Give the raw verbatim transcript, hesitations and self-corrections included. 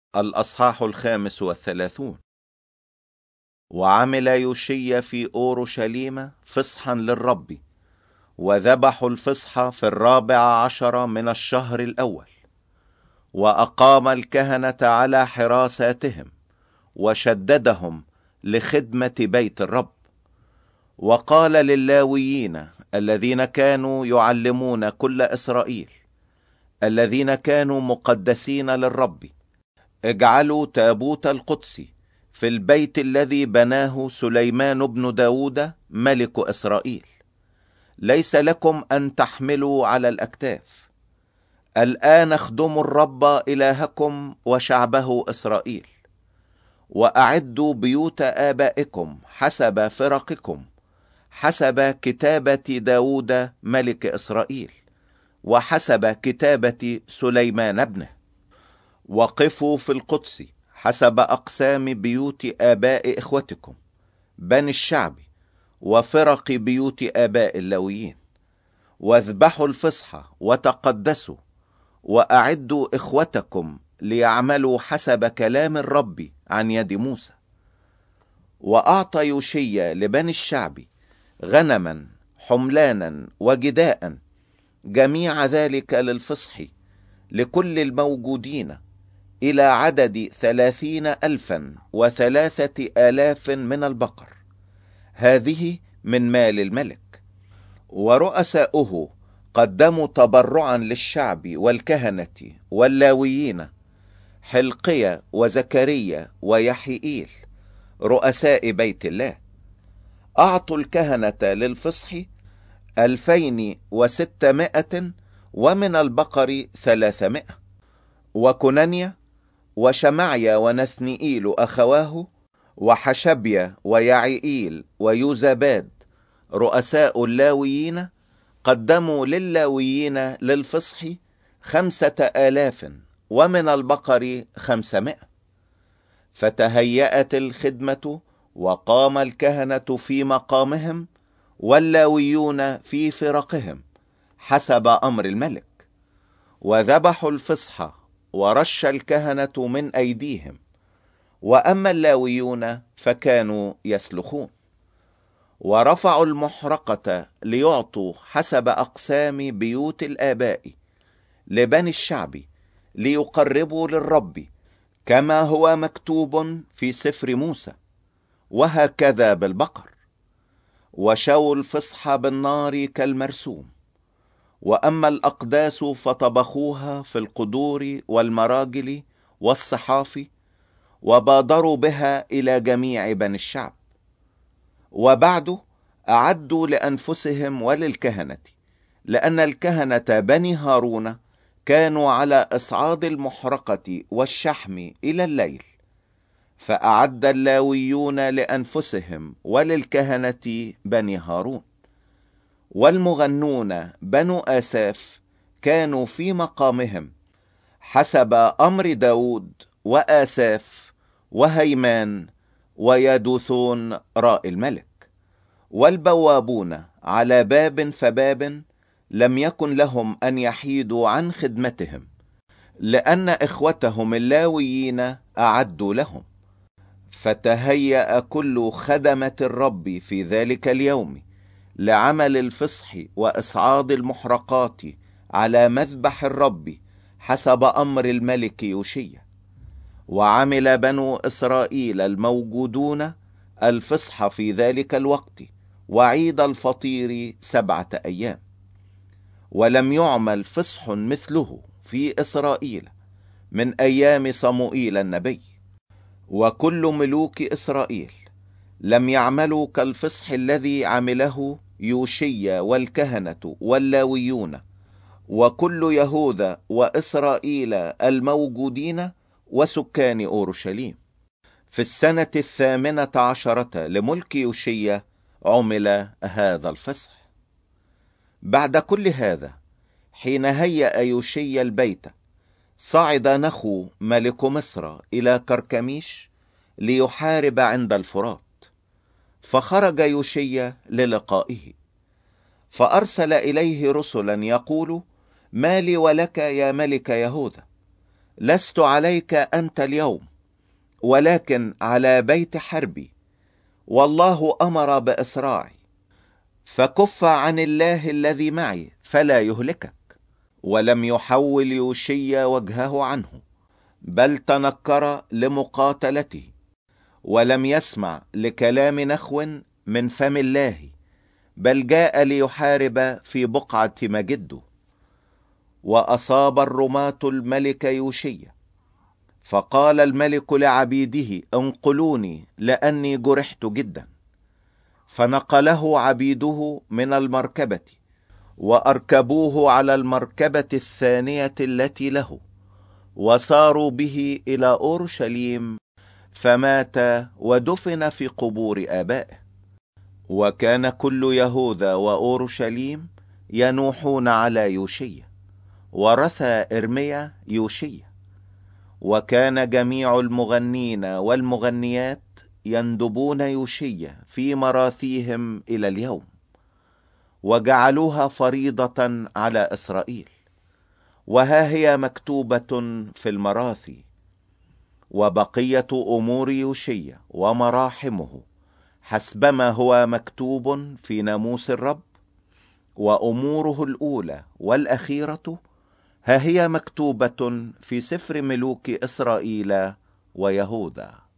الأصحاح الخامس والثلاثون. وعمل يوشيا في أورشليم فصحا للرب، وذبحوا الفصح في الرابع عشر من الشهر الأول، وأقام الكهنة على حراساتهم وشددهم لخدمة بيت الرب. وقال للاويين الذين كانوا يعلمون كل إسرائيل الذين كانوا مقدسين للرب: اجعلوا تابوت القدس في البيت الذي بناه سليمان بن داود ملك إسرائيل. ليس لكم أن تحملوا على الأكتاف. الآن اخدموا الرب إلهكم وشعبه إسرائيل، وأعدوا بيوت آبائكم حسب فرقكم، حسب كتابة داود ملك إسرائيل، وحسب كتابة سليمان ابنه. وقفوا في القدس حسب أقسام بيوت آباء إخوتكم بني الشعب وفرق بيوت آباء اللاويين. واذبحوا الفصح وتقدسوا، وأعدوا إخوتكم ليعملوا حسب كلام الرب عن يد موسى. وأعطى يوشيا لبني الشعب غنما حملانا وجداء، جميع ذلك للفصح لكل الموجودين، إلى عدد ثلاثين ألفا وثلاثة آلاف من البقر. هذه من مال الملك. ورؤساؤه قدموا تبرعا للشعب والكهنة واللاويين: حلقيا وزكريا ويحيئيل رؤساء بيت الله. أعطوا الكهنة للفصح ألفين وستمائة، ومن البقر ثلاثمائة. وكنانيا وشمعيا ونثنئيل أخواه وحشبيا ويعيئيل ويوزاباد رؤساء اللاويين قدموا للاويين للفصح خمسة آلاف، ومن البقر خمسمائة. فتهيأت الخدمة، وقام الكهنة في مقامهم واللاويون في فرقهم حسب أمر الملك. وذبحوا الفصح ورش الكهنة من أيديهم، وأما اللاويون فكانوا يسلخون. ورفعوا المحرقة ليعطوا حسب أقسام بيوت الآباء لبني الشعب، ليقربوا للرب كما هو مكتوب في سفر موسى، وهكذا بالبقر. وشووا الفصح بالنار كالمرسوم. وأما الأقداس فطبخوها في القدور والمراجل والصحاف، وبادروا بها إلى جميع بني الشعب. وبعد أعدوا لأنفسهم وللكهنة، لأن الكهنة بني هارون كانوا على إصعاد المحرقة والشحم إلى الليل. فأعد اللاويون لأنفسهم وللكهنة بني هارون. والمغنون بنو آساف كانوا في مقامهم حسب أمر داود وآساف وهيمان ويدوثون راء الملك. والبوابون على باب فباب لم يكن لهم أن يحيدوا عن خدمتهم، لأن إخوتهم اللاويين أعدوا لهم. فتهيأ كل خدمة الرب في ذلك اليوم لعمل الفصح وإصعاد المحرقات على مذبح الرب حسب أمر الملك يوشيا. وعمل بنو إسرائيل الموجودون الفصح في ذلك الوقت وعيد الفطير سبعة أيام. ولم يعمل فصح مثله في إسرائيل من أيام صموئيل النبي. وكل ملوك إسرائيل لم يعملوا كالفصح الذي عمله يوشيا والكهنة واللاويون وكل يهوذا وإسرائيل الموجودين وسكان أورشليم. في السنة الثامنة عشرة لملك يوشيا عمل هذا الفصح. بعد كل هذا، حين هيأ يوشيا البيت، صعد نخو ملك مصر إلى كركميش ليحارب عند الفرات. فخرج يوشيا للقائه، فأرسل إليه رسلا يقول: ما لي ولك يا ملك يهوذا؟ لست عليك أنت اليوم، ولكن على بيت حربي، والله أمر بإسراعي. فكف عن الله الذي معي فلا يهلكك. ولم يحول يوشيا وجهه عنه، بل تنكر لمقاتلته، ولم يسمع لكلام نخو من فم الله، بل جاء ليحارب في بقعة مجده. وأصاب الرماة الملك يوشيا، فقال الملك لعبيده: انقلوني لأني جرحت جدا. فنقله عبيده من المركبة، وأركبوه على المركبة الثانية التي له، وساروا به إلى أورشليم، فمات ودفن في قبور آبائه. وكان كل يهوذا وأورشليم ينوحون على يوشيا، ورثى إرميا يوشيا. وكان جميع المغنين والمغنيات يندبون يوشيا في مراثيهم إلى اليوم، وجعلوها فريضة على إسرائيل. وها هي مكتوبة في المراثي: وبقية أمور يوشيا ومراحمه حسبما هو مكتوب في ناموس الرب، وأموره الأولى والأخيرة ها هي مكتوبة في سفر ملوك إسرائيل ويهوذا.